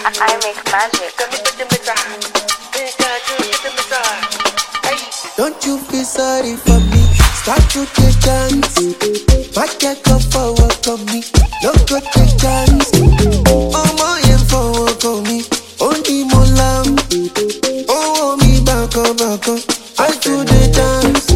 I make magic. Don't you feel sorry for me? Start to take chance. My get go forward on me. No go take chance. Oh my forward on me. Only more lamb. Oh me back up. I do the dance.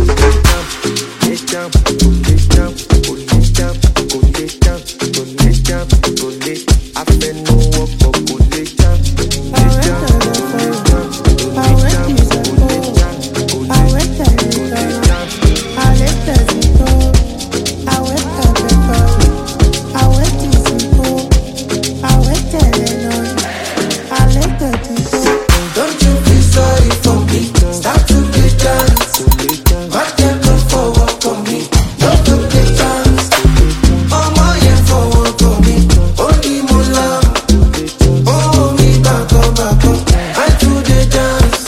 Don't you feel sorry for me? Start to the dance. My get go forward on me. No go take chance. Oh my forward on me. Only more lamb. Oh me back up. I do the dance.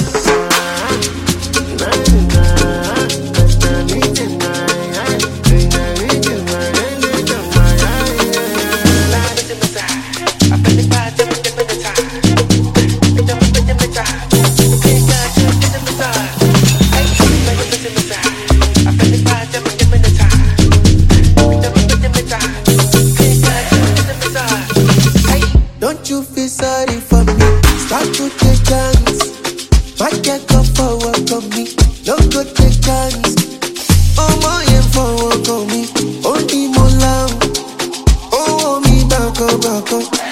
Don't you feel sorry for me? Start to take chance. My get go forward on me. No go take chance. Oh my forward on me. Only more lamb. Oh me back up.